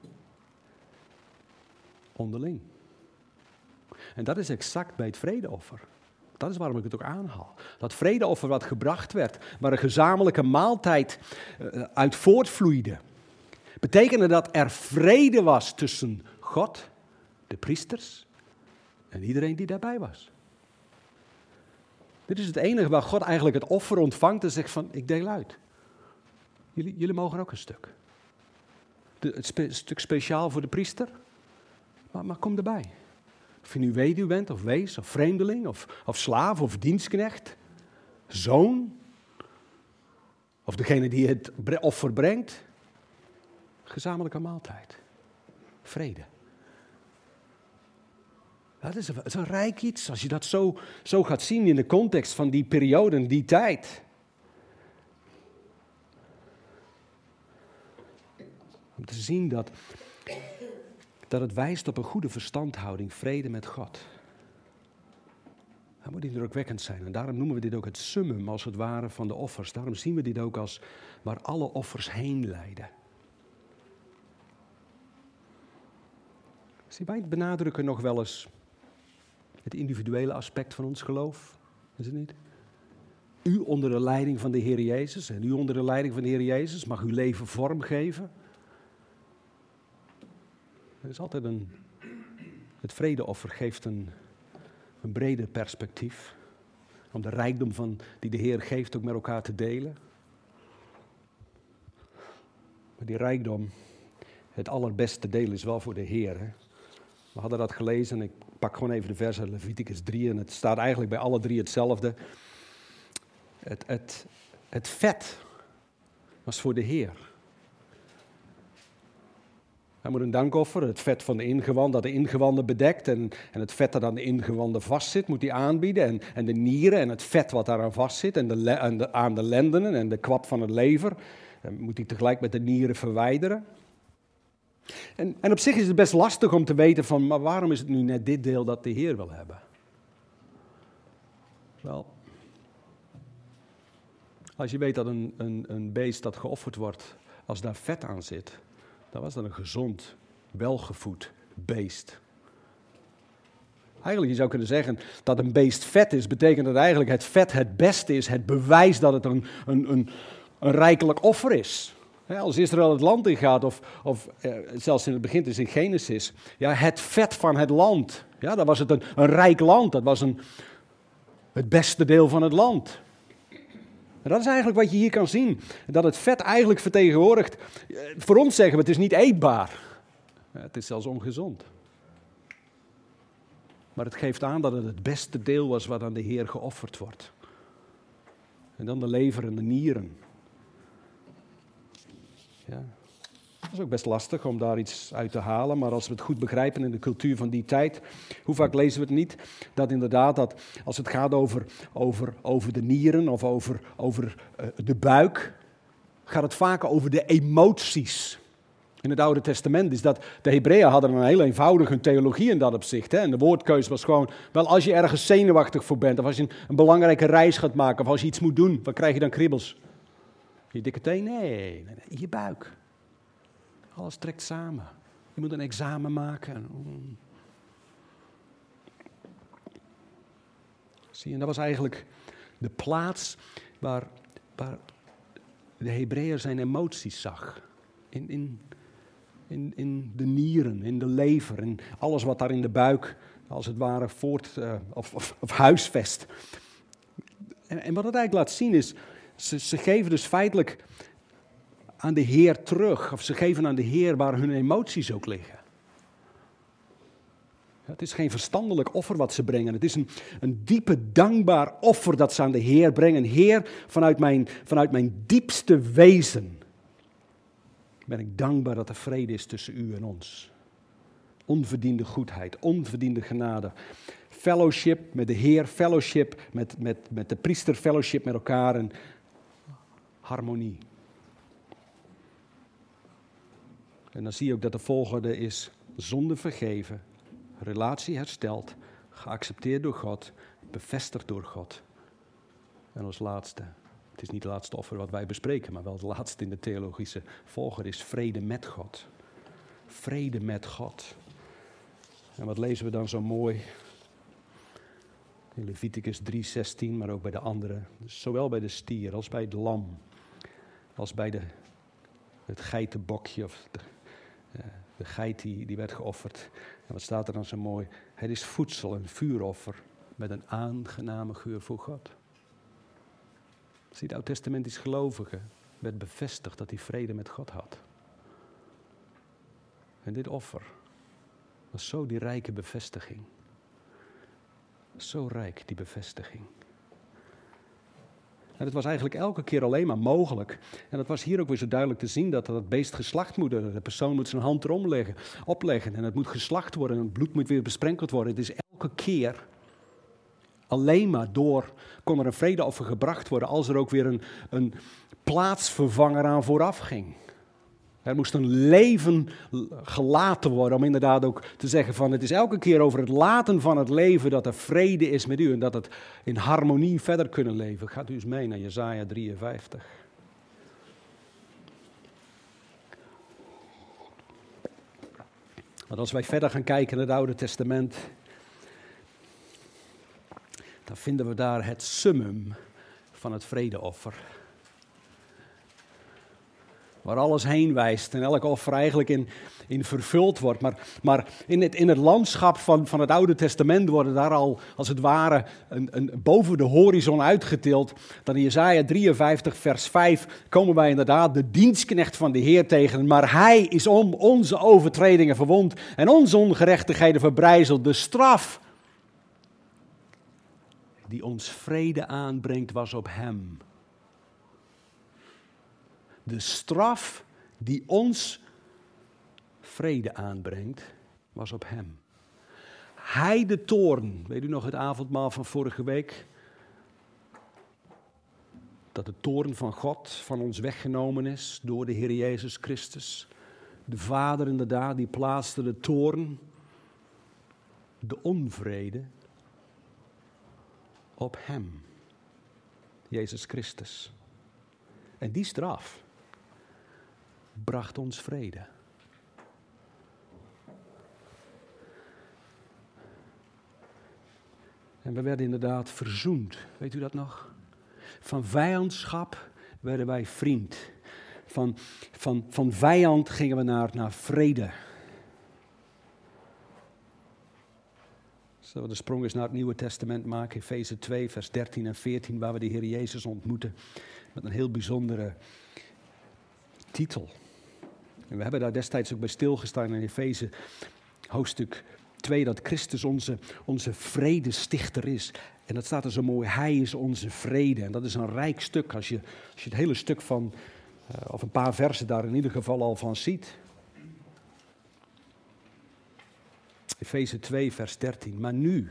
onderling. En dat is exact bij het vredeoffer. Dat is waarom ik het ook aanhaal. Dat vredeoffer wat gebracht werd, waar een gezamenlijke maaltijd uh, uit voortvloeide, betekende dat er vrede was tussen God, de priesters en iedereen die daarbij was. Dit is het enige waar God eigenlijk het offer ontvangt en zegt van, ik deel uit. Jullie, jullie mogen ook een stuk. De, het spe, stuk speciaal voor de priester, maar, maar kom erbij. Of je nu weduw bent, of wees, of vreemdeling, of, of slaaf, of dienstknecht, zoon, of degene die het offer brengt. Gezamenlijke maaltijd. Vrede. Dat is een, dat is een rijk iets, als je dat zo, zo gaat zien in de context van die periode en die tijd. Om te zien dat, dat het wijst op een goede verstandhouding, vrede met God. Dat moet indrukwekkend zijn. En daarom noemen we dit ook het summum, als het ware, van de offers. Daarom zien we dit ook als waar alle offers heen leiden. Zie, wij benadrukken nog wel eens het individuele aspect van ons geloof, is het niet? U onder de leiding van de Heer Jezus en u onder de leiding van de Heer Jezus mag uw leven vormgeven. Er is altijd een, het vredeoffer geeft een, een breder perspectief, om de rijkdom van, die de Heer geeft ook met elkaar te delen. Maar die rijkdom, het allerbeste deel is wel voor de Heer, hè? We hadden dat gelezen en ik pak gewoon even de vers uit Leviticus drie en het staat eigenlijk bij alle drie hetzelfde. Het, het, het vet was voor de Heer. Hij moet een dankoffer, het vet van de ingewanden, dat de ingewanden bedekt en, en het vet dat aan de ingewanden vastzit, moet hij aanbieden. En, en de nieren en het vet wat daaraan vastzit en, de, en de, aan de lendenen en de kwap van het lever, moet hij tegelijk met de nieren verwijderen. En, en op zich is het best lastig om te weten van, maar waarom is het nu net dit deel dat de Heer wil hebben? Wel, als je weet dat een, een, een beest dat geofferd wordt, als daar vet aan zit, dan was dat een gezond, welgevoed beest. Eigenlijk, je zou kunnen zeggen dat een beest vet is, betekent dat eigenlijk het vet het beste is, het bewijs dat het een, een, een, een rijkelijk offer is. Ja, als Israël het land ingaat, of, of eh, zelfs in het begin is in Genesis, ja, het vet van het land. Ja, dan was het een, een rijk land, dat was een, het beste deel van het land. En dat is eigenlijk wat je hier kan zien, dat het vet eigenlijk vertegenwoordigt, voor ons zeggen we het is niet eetbaar, ja, het is zelfs ongezond. Maar het geeft aan dat het het beste deel was wat aan de Heer geofferd wordt. En dan de lever en de nieren. Ja. Dat is ook best lastig om daar iets uit te halen, maar als we het goed begrijpen in de cultuur van die tijd, hoe vaak lezen we het niet, dat inderdaad, dat als het gaat over, over, over de nieren of over, over uh, de buik, gaat het vaak over de emoties. In het Oude Testament is dat, de Hebreeën hadden een heel eenvoudige theologie in dat opzicht. Hè? En de woordkeus was gewoon, wel als je ergens zenuwachtig voor bent, of als je een, een belangrijke reis gaat maken, of als je iets moet doen, wat krijg je dan kriebels? Je dikke teen? Nee, nee, nee, je buik. Alles trekt samen. Je moet een examen maken. Zie je, en dat was eigenlijk de plaats waar, waar de Hebreeër zijn emoties zag. In, in, in, in de nieren, in de lever, in alles wat daar in de buik, als het ware, voort uh, of, of, of huisvest. En, en wat het eigenlijk laat zien is, ze, ze geven dus feitelijk aan de Heer terug. Of ze geven aan de Heer waar hun emoties ook liggen. Het is geen verstandelijk offer wat ze brengen. Het is een, een diepe, dankbaar offer dat ze aan de Heer brengen. Heer, vanuit mijn, vanuit mijn diepste wezen ben ik dankbaar dat er vrede is tussen u en ons. Onverdiende goedheid, onverdiende genade. Fellowship met de Heer, fellowship met, met, met de priester, fellowship met elkaar en harmonie. En dan zie je ook dat de volgorde is zonde vergeven, relatie hersteld, geaccepteerd door God, bevestigd door God. En als laatste, het is niet het laatste offer wat wij bespreken, maar wel het laatste in de theologische volgorde is vrede met God. Vrede met God. En wat lezen we dan zo mooi? In Leviticus drie zestien, maar ook bij de anderen. Dus zowel bij de stier als bij het lam, als bij de, het geitenbokje of de, uh, de geit die, die werd geofferd. En wat staat er dan zo mooi? Het is voedsel, een vuuroffer met een aangename geur voor God. Zie, de oud-testamentisch gelovige werd bevestigd dat hij vrede met God had. En dit offer was zo die rijke bevestiging. Zo rijk, die bevestiging. En het was eigenlijk elke keer alleen maar mogelijk. En het was hier ook weer zo duidelijk te zien dat het beest geslacht moet worden. De persoon moet zijn hand erom leggen, opleggen en het moet geslacht worden en het bloed moet weer besprenkeld worden. Het is elke keer alleen maar door kon er een vredeoffer gebracht worden als er ook weer een, een plaatsvervanger aan vooraf ging. Er moest een leven gelaten worden om inderdaad ook te zeggen van het is elke keer over het laten van het leven dat er vrede is met u en dat het in harmonie verder kunnen leven. Gaat u eens mee naar Jesaja drieënvijftig. Want als wij verder gaan kijken naar het Oude Testament, dan vinden we daar het summum van het vredeoffer. Waar alles heen wijst en elk offer eigenlijk in, in vervuld wordt. Maar, maar in, het, in het landschap van, van het Oude Testament worden daar al als het ware een, een, boven de horizon uitgetild. Dan in Jesaja drieënvijftig vers vijf komen wij inderdaad de dienstknecht van de Heer tegen. Maar hij is om onze overtredingen verwond en onze ongerechtigheden verbrijzeld. De straf die ons vrede aanbrengt was op hem. De straf die ons vrede aanbrengt, was op hem. Hij de toorn, weet u nog het avondmaal van vorige week? Dat de toorn van God van ons weggenomen is door de Heer Jezus Christus. De Vader inderdaad, die plaatste de toorn, de onvrede, op hem. Jezus Christus. En die straf bracht ons vrede. En we werden inderdaad verzoend. Weet u dat nog? Van vijandschap werden wij vriend. Van, van, van vijand gingen we naar, naar vrede. Zullen we de sprong eens naar het Nieuwe Testament maken? Efeze twee, vers dertien en veertien, waar we de Heer Jezus ontmoeten. Met een heel bijzondere titel. En we hebben daar destijds ook bij stilgestaan in Efeze hoofdstuk twee, dat Christus onze, onze vredestichter is. En dat staat er zo mooi, hij is onze vrede. En dat is een rijk stuk als je, als je het hele stuk van, uh, of een paar versen daar in ieder geval al van ziet. Efeze twee, vers dertien. Maar nu,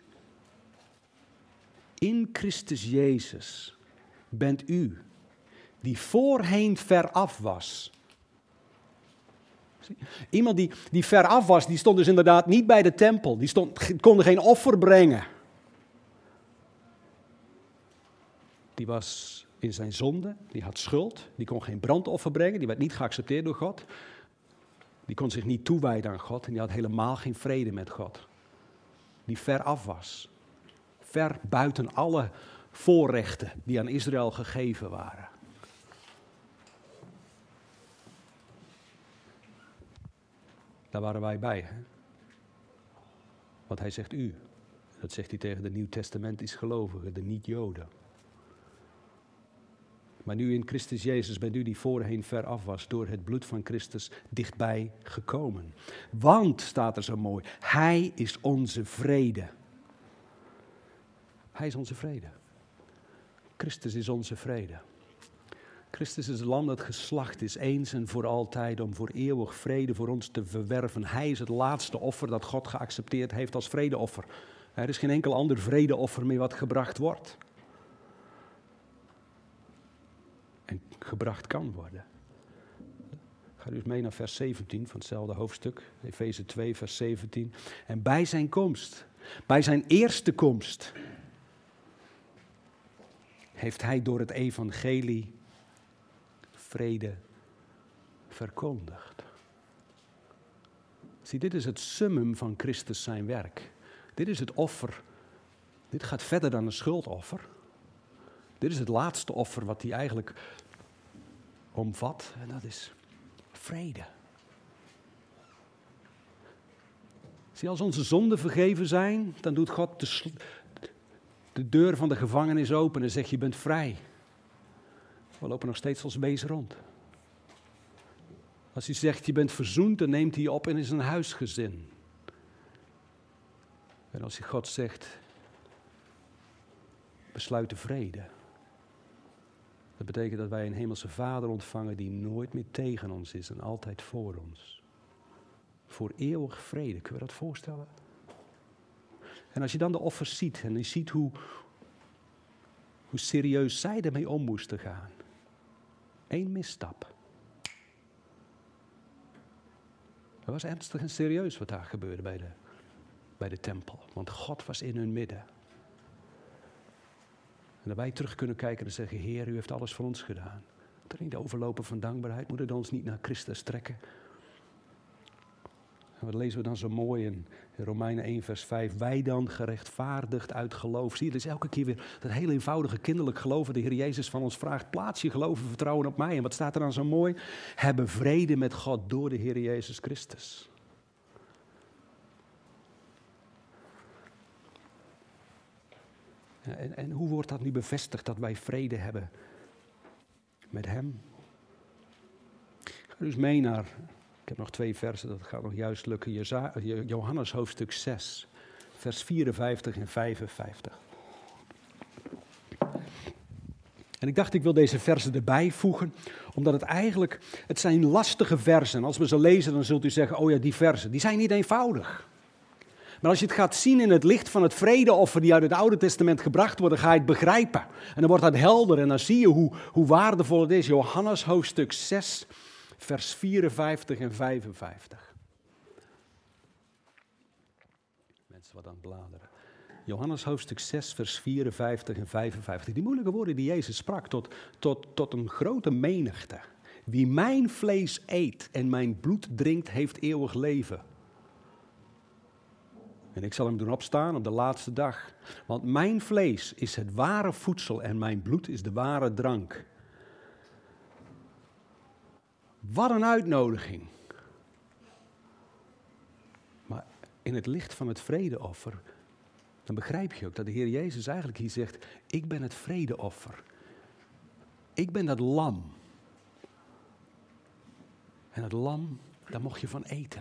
in Christus Jezus, bent u, die voorheen ver af was. Iemand die, die ver af was, die stond dus inderdaad niet bij de tempel. Die stond, kon geen offer brengen. Die was in zijn zonde, die had schuld, die kon geen brandoffer brengen, die werd niet geaccepteerd door God. Die kon zich niet toewijden aan God en die had helemaal geen vrede met God. Die ver af was. Ver buiten alle voorrechten die aan Israël gegeven waren. Daar waren wij bij. Hè? Want hij zegt u. Dat zegt hij tegen de Nieuw-Testamentisch gelovigen, de niet-Joden. Maar nu in Christus Jezus bent u die voorheen ver af was, door het bloed van Christus dichtbij gekomen. Want, staat er zo mooi, hij is onze vrede. Hij is onze vrede. Christus is onze vrede. Christus is het lam dat geslacht is, eens en voor altijd, om voor eeuwig vrede voor ons te verwerven. Hij is het laatste offer dat God geaccepteerd heeft als vredeoffer. Er is geen enkel ander vredeoffer meer wat gebracht wordt. En gebracht kan worden. Ga dus mee naar vers zeventien van hetzelfde hoofdstuk. Efeze twee, vers zeventien. En bij zijn komst, bij zijn eerste komst, heeft hij door het evangelie vrede verkondigd. Zie, dit is het summum van Christus zijn werk. Dit is het offer. Dit gaat verder dan een schuldoffer. Dit is het laatste offer wat hij eigenlijk omvat. En dat is vrede. Zie, als onze zonden vergeven zijn, dan doet God de, sl- de deur van de gevangenis open en zegt je bent vrij. We lopen nog steeds als beesten rond. Als hij zegt je bent verzoend, dan neemt hij je op in zijn huisgezin. En als hij God zegt, besluit de vrede. Dat betekent dat wij een hemelse Vader ontvangen die nooit meer tegen ons is en altijd voor ons. Voor eeuwig vrede, kun je dat voorstellen? En als je dan de offers ziet en je ziet hoe, hoe serieus zij ermee om moesten gaan. Eén misstap. Het was ernstig en serieus wat daar gebeurde bij de, bij de tempel. Want God was in hun midden. En dat wij terug kunnen kijken en zeggen, Heer, u heeft alles voor ons gedaan. Moet er niet overlopen van dankbaarheid? Moet het ons niet naar Christus trekken? En wat lezen we dan zo mooi in Romeinen één vers vijf. Wij dan gerechtvaardigd uit geloof. Zie je, dat is elke keer weer dat hele eenvoudige kinderlijk geloof. De Heer Jezus van ons vraagt, plaats je geloof en vertrouwen op mij. En wat staat er dan zo mooi? Hebben vrede met God door de Heer Jezus Christus. En, en hoe wordt dat nu bevestigd dat wij vrede hebben met Hem? Ga dus mee naar, ik heb nog twee versen, dat gaat nog juist lukken. Jeza, Johannes hoofdstuk zes, vers vierenvijftig en vijfenvijftig. En ik dacht, ik wil deze versen erbij voegen, omdat het eigenlijk, het zijn lastige versen. Als we ze lezen, dan zult u zeggen, oh ja, die versen, die zijn niet eenvoudig. Maar als je het gaat zien in het licht van het vredeoffer die uit het Oude Testament gebracht wordt, dan ga je het begrijpen. En dan wordt dat helder en dan zie je hoe, hoe waardevol het is. Johannes hoofdstuk zes, vers vierenvijftig en vijfenvijftig. Mensen wat aan het bladeren. Johannes hoofdstuk zes, vers vierenvijftig en vijfenvijftig. Die moeilijke woorden die Jezus sprak tot, tot, tot een grote menigte. Wie mijn vlees eet en mijn bloed drinkt, heeft eeuwig leven. En ik zal hem doen opstaan op de laatste dag. Want mijn vlees is het ware voedsel en mijn bloed is de ware drank. Wat een uitnodiging. Maar in het licht van het vredeoffer, dan begrijp je ook dat de Heer Jezus eigenlijk hier zegt, ik ben het vredeoffer. Ik ben dat lam. En het lam, daar mocht je van eten.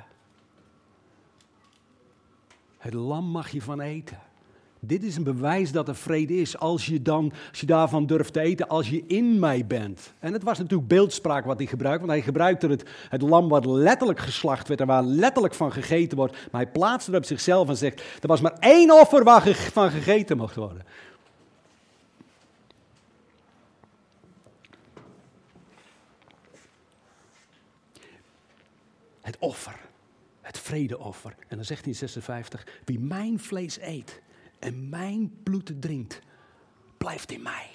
Het lam mag je van eten. Dit is een bewijs dat er vrede is als je, dan, als je daarvan durft te eten, als je in mij bent. En het was natuurlijk beeldspraak wat hij gebruikte, want hij gebruikte het, het lam wat letterlijk geslacht werd en waar letterlijk van gegeten wordt. Maar hij plaatste het op zichzelf en zegt, er was maar één offer waar ge, van gegeten mocht worden. Het offer. Het vredeoffer. En dan zegt hij in zesenvijftig, wie mijn vlees eet en mijn bloed drinkt, blijft in mij.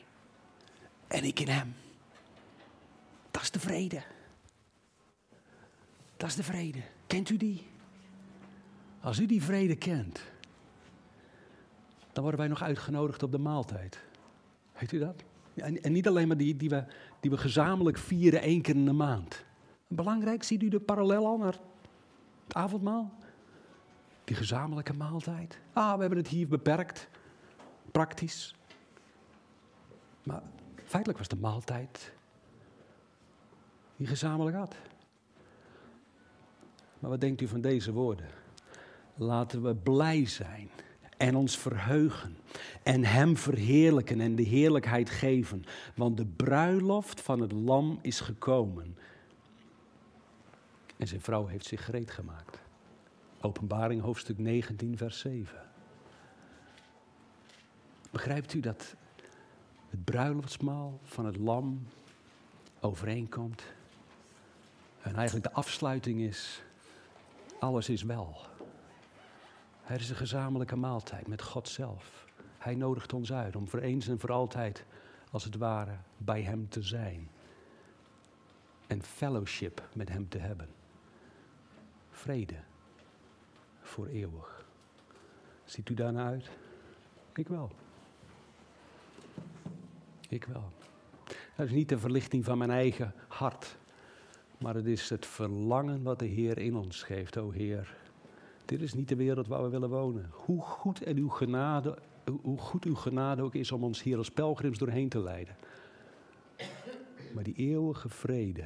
En ik in hem. Dat is de vrede. Dat is de vrede. Kent u die? Als u die vrede kent, dan worden wij nog uitgenodigd op de maaltijd. Weet u dat? En, en niet alleen maar die, die, we, die we gezamenlijk vieren één keer in de maand. Belangrijk, ziet u de parallel al naar het avondmaal? Die gezamenlijke maaltijd. Ah, we hebben het hier beperkt. Praktisch. Maar feitelijk was de maaltijd die gezamenlijk had. Maar wat denkt u van deze woorden? Laten we blij zijn en ons verheugen en hem verheerlijken en de heerlijkheid geven. Want de bruiloft van het lam is gekomen. En zijn vrouw heeft zich gereed gemaakt. Openbaring hoofdstuk negentien vers zeven. Begrijpt u dat het bruiloftsmaal van het lam overeenkomt? En eigenlijk de afsluiting is, alles is wel. Er is een gezamenlijke maaltijd met God zelf. Hij nodigt ons uit om voor eens en voor altijd, als het ware, bij hem te zijn. En fellowship met hem te hebben. Vrede voor eeuwig. Ziet u daarna uit? Ik wel. Ik wel. Dat is niet de verlichting van mijn eigen hart. Maar het is het verlangen wat de Heer in ons geeft. O Heer, dit is niet de wereld waar we willen wonen. Hoe goed, en uw genade, hoe goed uw genade ook is om ons hier als pelgrims doorheen te leiden. Maar die eeuwige vrede.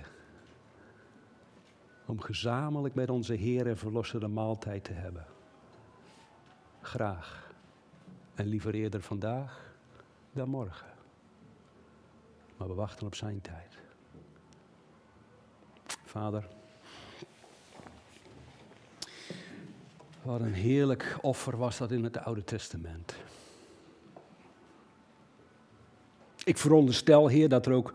Om gezamenlijk met onze Heer en Verlosser de maaltijd te hebben. Graag. En liever eerder vandaag dan morgen. Maar we wachten op zijn tijd. Vader, wat een heerlijk offer was dat in het Oude Testament. Ik veronderstel, Heer, dat er ook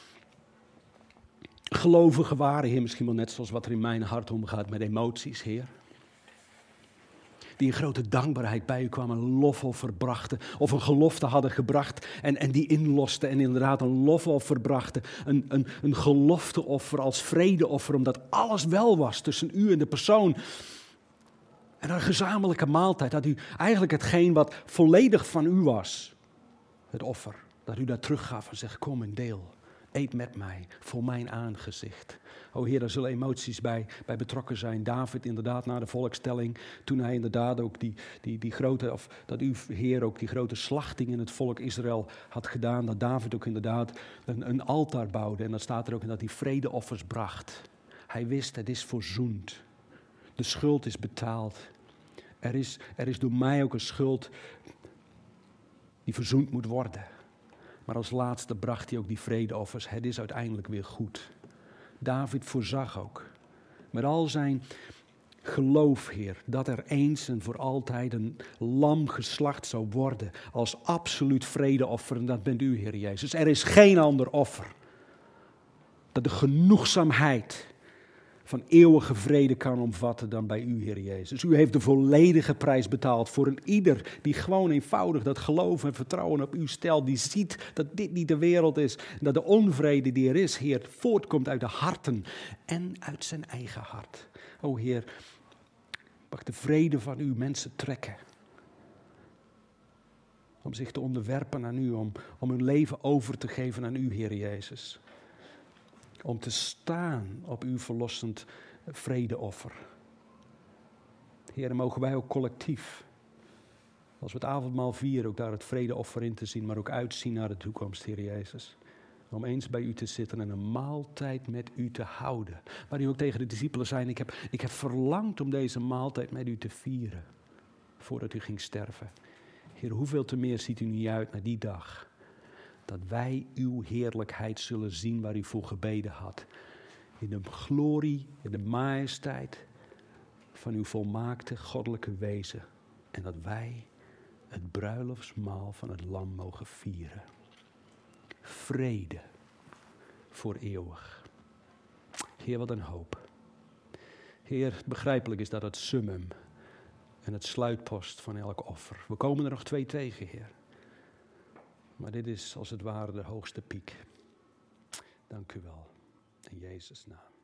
gelovigen waren, Heer, misschien wel net zoals wat er in mijn hart omgaat met emoties, Heer. Die een grote dankbaarheid bij u kwamen, een lofoffer brachten. Of een gelofte hadden gebracht en, en die inlosten en inderdaad een lofoffer brachten. Een, een, een gelofteoffer als vredeoffer, omdat alles wel was tussen u en de persoon. En een gezamenlijke maaltijd, dat u eigenlijk hetgeen wat volledig van u was. Het offer, dat u dat teruggaf en zegt, kom en deel. Eet met mij, voor mijn aangezicht. O Heer, daar zullen emoties bij, bij betrokken zijn. David inderdaad na de volkstelling, toen hij inderdaad ook die, die, die grote, of dat uw Heer ook die grote slachting in het volk Israël had gedaan. Dat David ook inderdaad een, een altaar bouwde. En dan staat er ook in dat hij vredeoffers bracht. Hij wist, het is voorzoend. De schuld is betaald. Er is, er is door mij ook een schuld die verzoend moet worden. Maar als laatste bracht hij ook die vredeoffers. Het is uiteindelijk weer goed. David voorzag ook, met al zijn geloof, Heer, dat er eens en voor altijd een lam geslacht zou worden als absoluut vredeoffer. En dat bent u, Heer Jezus. Er is geen ander offer dat de genoegzaamheid van eeuwige vrede kan omvatten dan bij u, Heer Jezus. U heeft de volledige prijs betaald voor een ieder die gewoon eenvoudig dat geloof en vertrouwen op u stelt. Die ziet dat dit niet de wereld is. Dat de onvrede die er is, Heer, voortkomt uit de harten en uit zijn eigen hart. O Heer, mag de vrede van u mensen trekken. Om zich te onderwerpen aan u, om, om hun leven over te geven aan u, Heer Jezus. Om te staan op uw verlossend vredeoffer. Heer, mogen wij ook collectief, als we het avondmaal vieren, ook daar het vredeoffer in te zien, maar ook uitzien naar de toekomst, Heer Jezus. Om eens bij u te zitten en een maaltijd met u te houden. Waar u ook tegen de discipelen zei, ik heb, ik heb verlangd om deze maaltijd met u te vieren, voordat u ging sterven. Heer, hoeveel te meer ziet u niet uit naar die dag, dat wij uw heerlijkheid zullen zien waar u voor gebeden had. In de glorie, in de majesteit van uw volmaakte goddelijke wezen. En dat wij het bruiloftsmaal van het lam mogen vieren. Vrede voor eeuwig. Heer, wat een hoop. Heer, begrijpelijk is dat het summum en het sluitpost van elk offer. We komen er nog twee tegen, Heer. Maar dit is als het ware de hoogste piek. Dank u wel. In Jezus' naam.